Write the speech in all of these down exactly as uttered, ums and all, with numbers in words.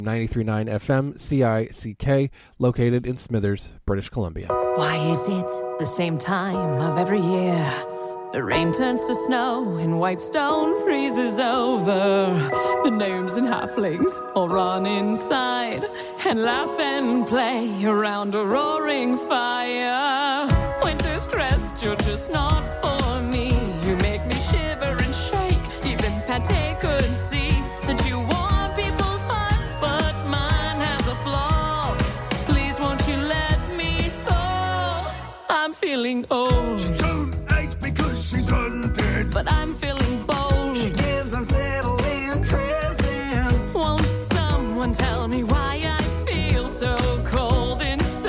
ninety-three point nine F M C I C K, located in Smithers, British Columbia. Why is it the same time of every year? The rain turns to snow and Whitestone freezes over. The gnomes and halflings all run inside and laugh and play around a roaring fire. Winter's crest, you're just not for me. You make me shiver and shake. Even Pate could see that you warm people's hearts, but mine has a flaw. Please won't you let me thaw? I'm feeling old. She don't age because she's undead, but I'm feeling bold. She gives unsettling presents. Won't someone tell me why I feel so cold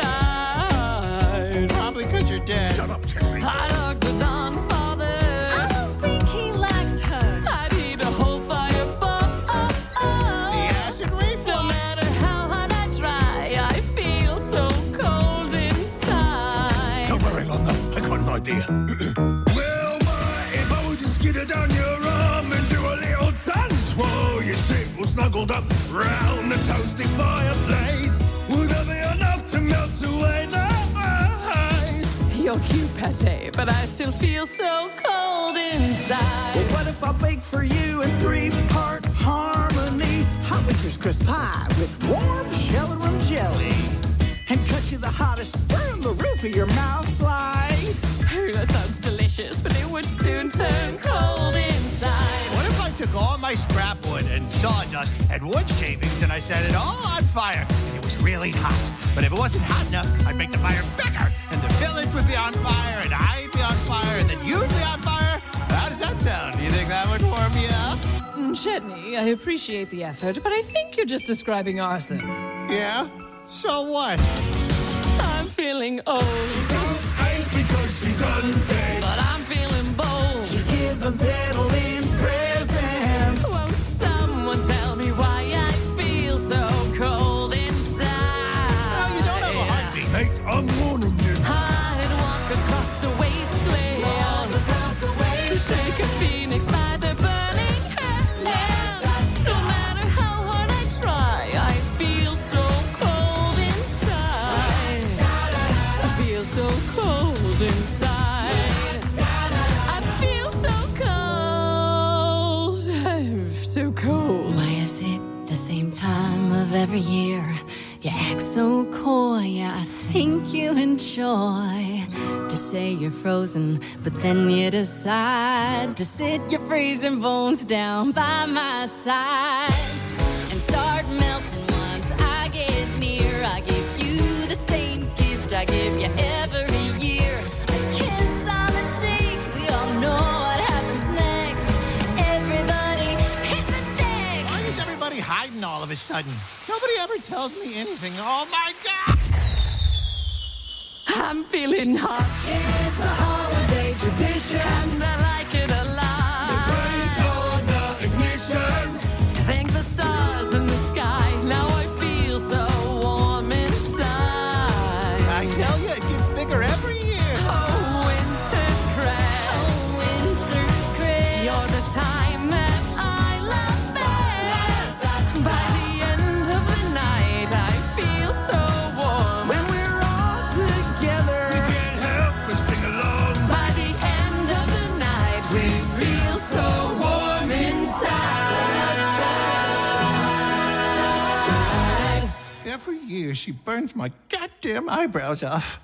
inside? Probably because you're dead. Shut up, Terry. I dug the dawn father. I don't think he likes her. I'd eat a whole fire ball. The acid reflux. No matter how hard I try, I feel so cold inside. Don't worry, London. I got an idea. Well, my, if I were to skid her down your arm and do a little dance while you sit all snuggled up round the toasty fireplace, would that be enough to melt away the ice? You're cute, Pate, but I still feel so cold inside. Well, what if I bake for you in three-part harmony? Hot winter's crisp pie with warm shell and rum jelly. And cut you the hottest, burn the roof of your mouth slice. Oh, that sounds delicious, but it would soon turn cold inside. What if I took all my scrap wood and sawdust and wood shavings and I set it all on fire and it was really hot? But if it wasn't hot enough, I'd make the fire bigger and the village would be on fire and I'd be on fire and then you'd be on fire? How does that sound? Do you think that would warm you up? Mm, Chetney, I appreciate the effort, but I think you're just describing arson. Yeah? So what? I'm feeling old. She don't age because she's undead, But I'm feeling bold. She gives unsettling presents. Won't someone tell me why I feel so cold inside? Well, you don't have a heartbeat. mate, I'm warning you. I'd walk across the wasteland, Walk across the to shake a phoenix by the burning headland. No matter how hard I try, I feel so cold inside. I feel so cold inside. I feel so cold. I'm so cold. Why is it the same time of every year? You act so coy, I think you enjoy to say you're frozen, but then you decide to sit your freezing bones down by my side and start melting once I get near. I give you the same gift I give you every year. A kiss on the cheek, we all know what happens next. Everybody hit the deck. Why is everybody hiding all of a sudden? Nobody ever tells me anything. Oh my God! I'm feeling hot, It's a holiday tradition. and I like it a lot. The ignition. Thank the stars in the sky. Now I feel so warm inside. I tell you, it gets bigger every year. Oh, winter's crest. Oh, winter's crisp. You're the time that I love best. By the end of the night, I feel so warm. When we're all together. Can't help but sing along. By the end of the night, we feel so warm inside. Every year, she burns my goddamn eyebrows off.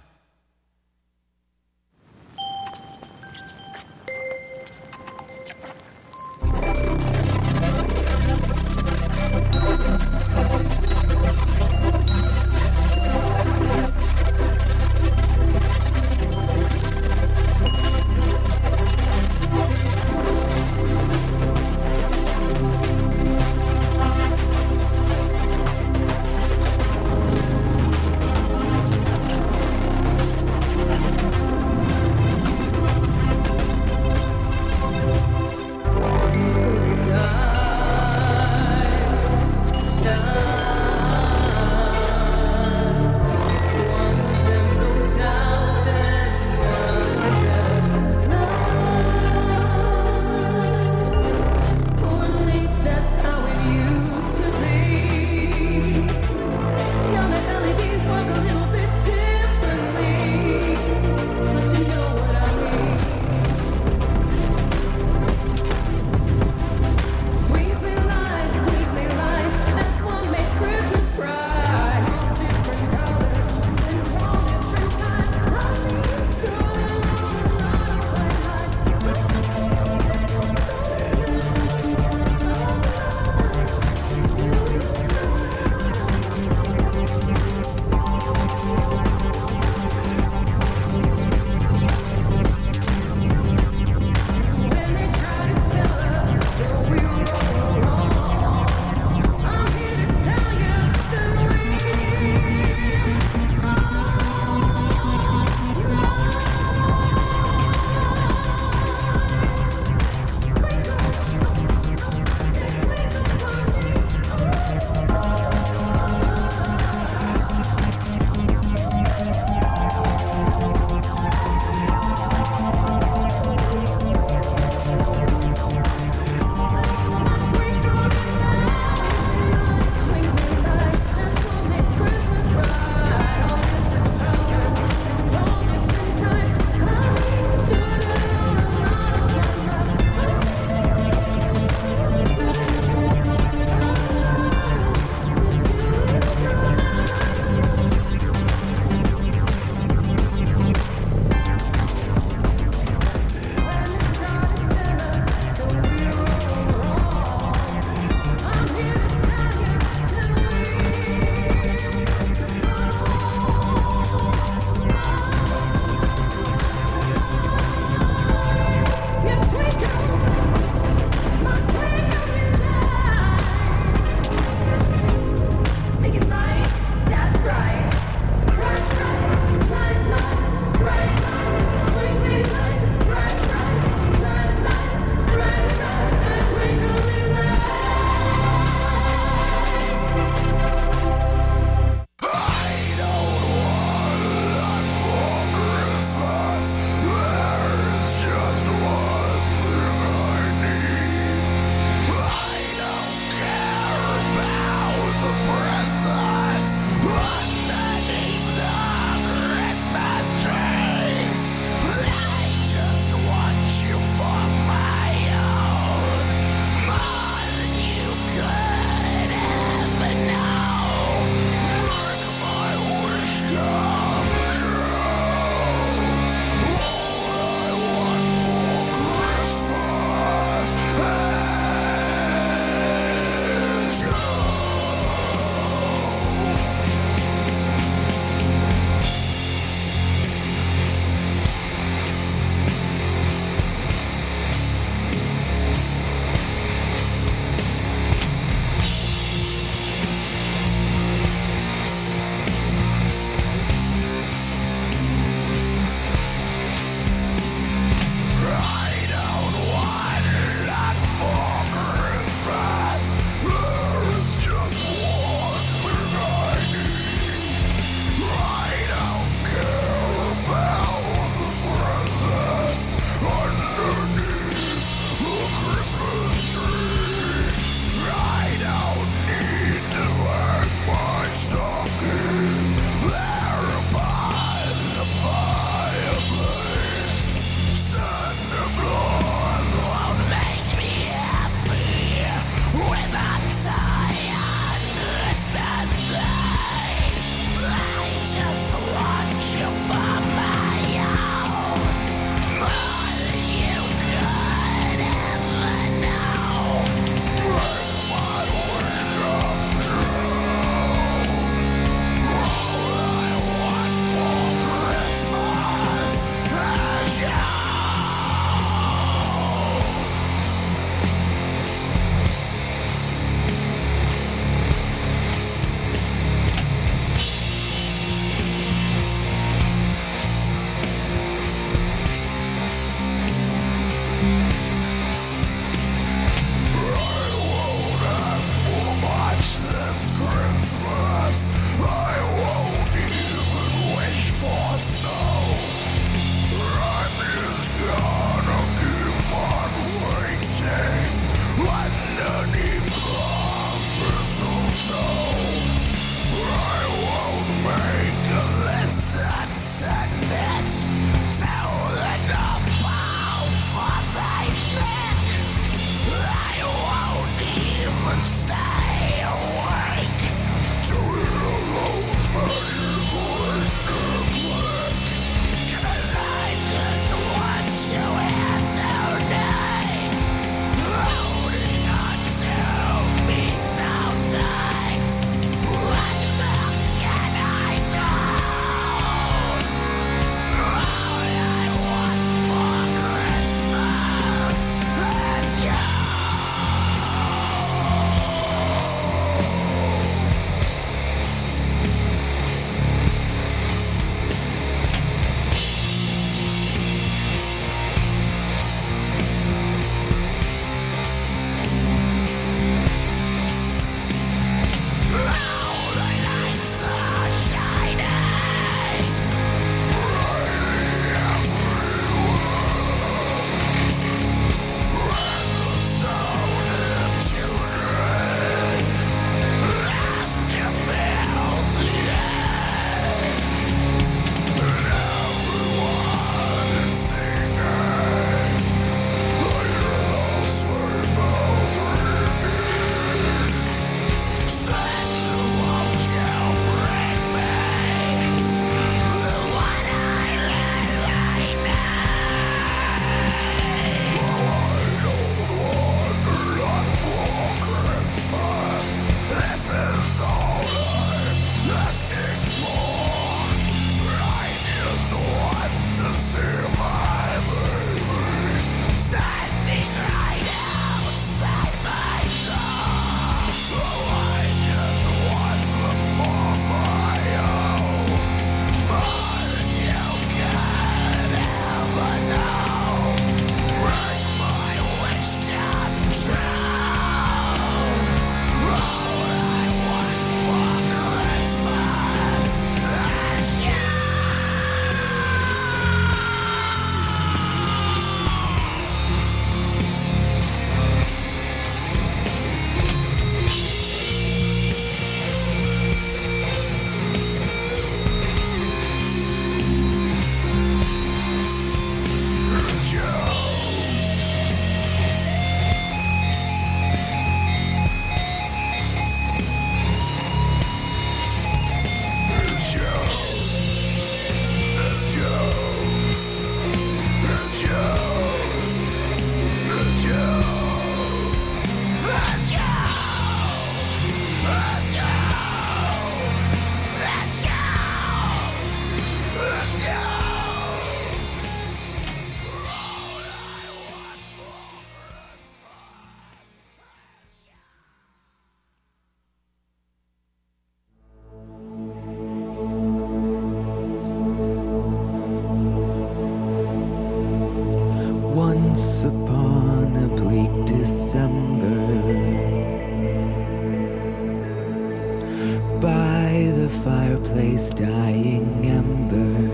by the fireplace, dying ember.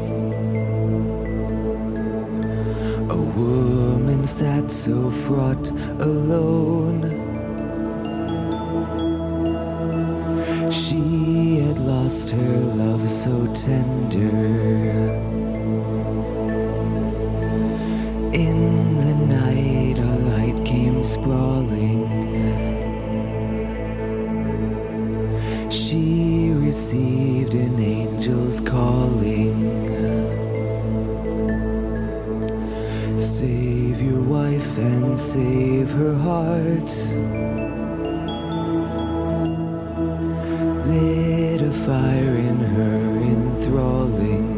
A woman sat so fraught, alone. She had lost her love so tender. In the night a light came sprawling. She received an angel's calling. Save your wife and save her heart. Lit a fire in her enthralling.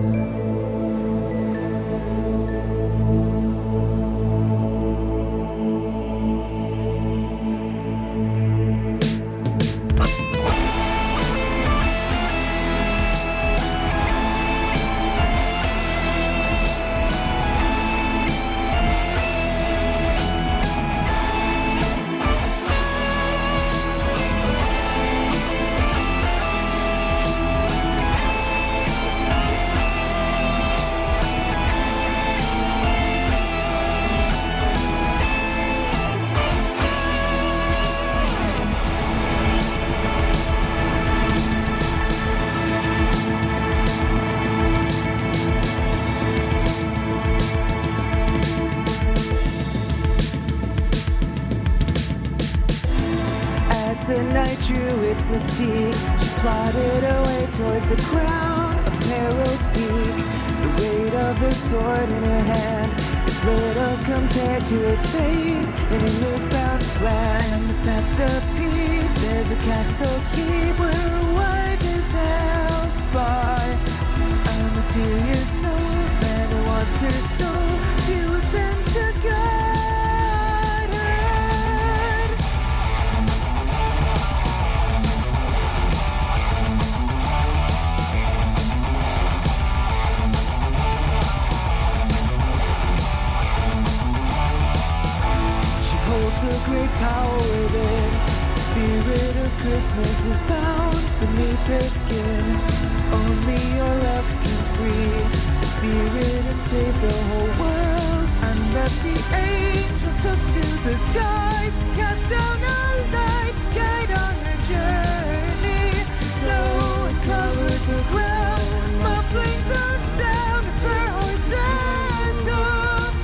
The night drew its mystique. She plodded away towards the crown of Peril's peak. The weight of the sword in her hand is little compared to her faith in a newfound plan. At the peak, there's a castle keep where her wife is held by a mysterious soul. Man who wants her soul, he was sent to guide. A great power within. The spirit of Christmas is bound beneath her skin. Only your love can free the spirit and save the whole world. And that the angel took to the skies to cast down a light to guide on her journey. Snow and covered the ground, muffling the sound of her horse's hooves.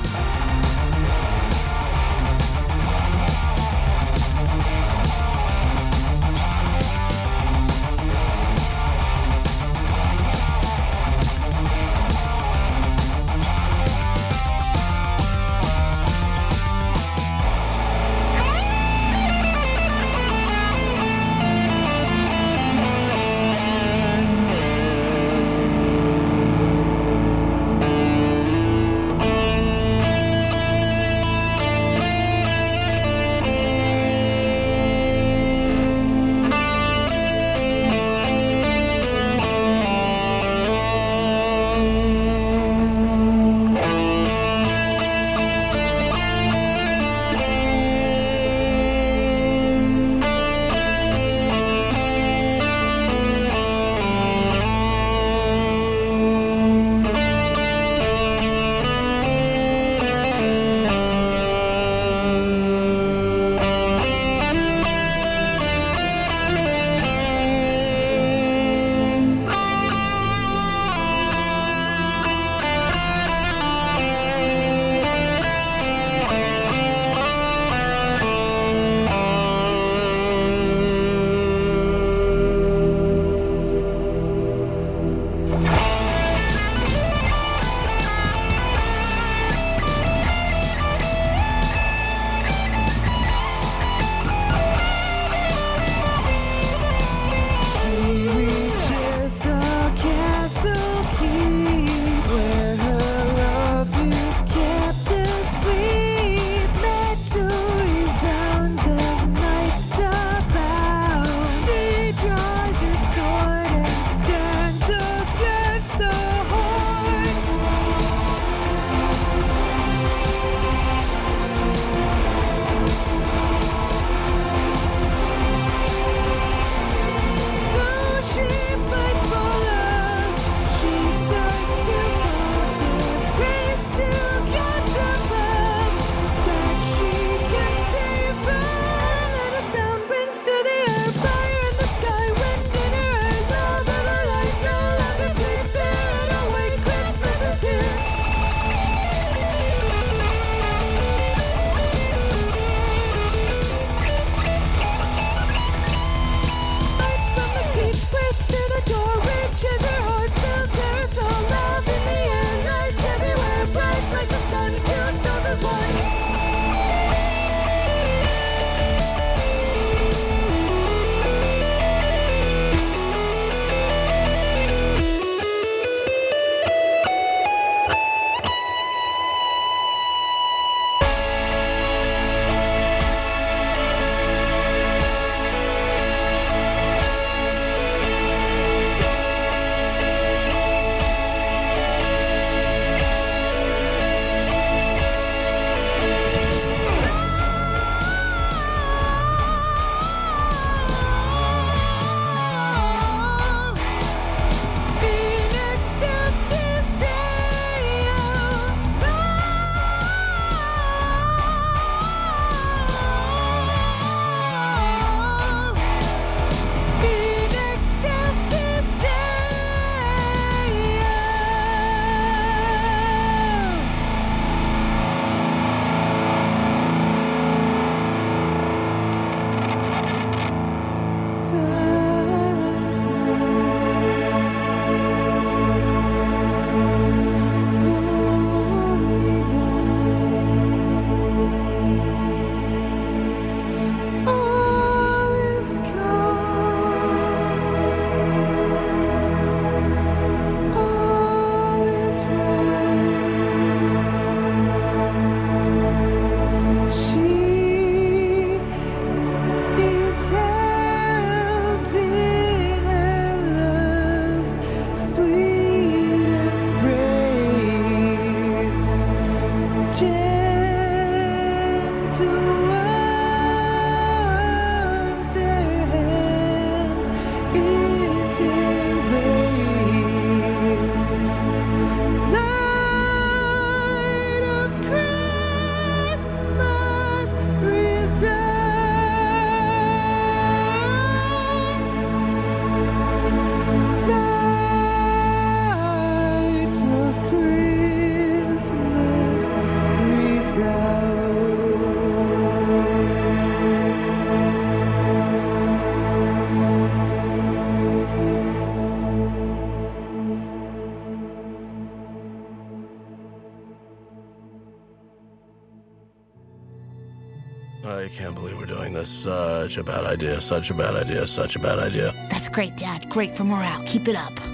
can't believe we're doing this. Such a bad idea, such a bad idea, such a bad idea. That's great, Dad. Great for morale. Keep it up.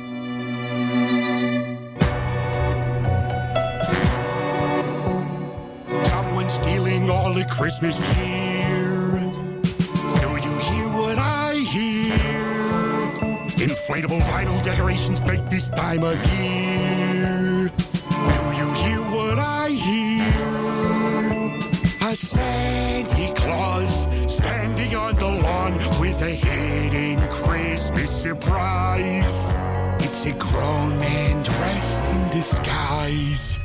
Someone's stealing all the Christmas cheer. Do you hear what I hear? Inflatable vinyl decorations make this time of year. Do you hear what I hear? A Santa Claus standing on the lawn with a hidden Christmas surprise. It's a grown man dressed in disguise.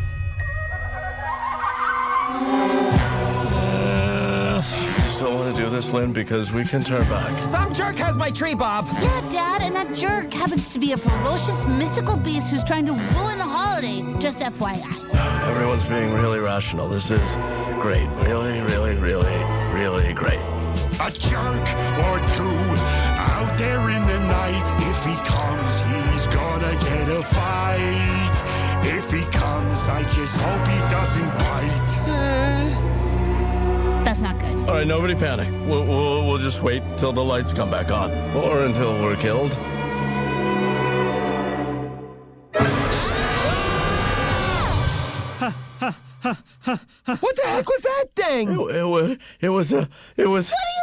Uh, still want to do this, Lynn, because we can turn back. Some jerk has my tree, Bob. Yeah, Dad, and that jerk happens to be a ferocious, mystical beast who's trying to ruin the holiday. Just F Y I. Everyone's being really rational. This is great. Really, really, really, really great. A jerk or two out there in the night. If he comes, he's gonna get a fight. If he comes, I just hope he doesn't bite. That's not good. All right, nobody panic. We'll, we'll, we'll just wait till the lights come back on. Or until we're killed. What the heck was that thing? It, it was, it was a, it was... What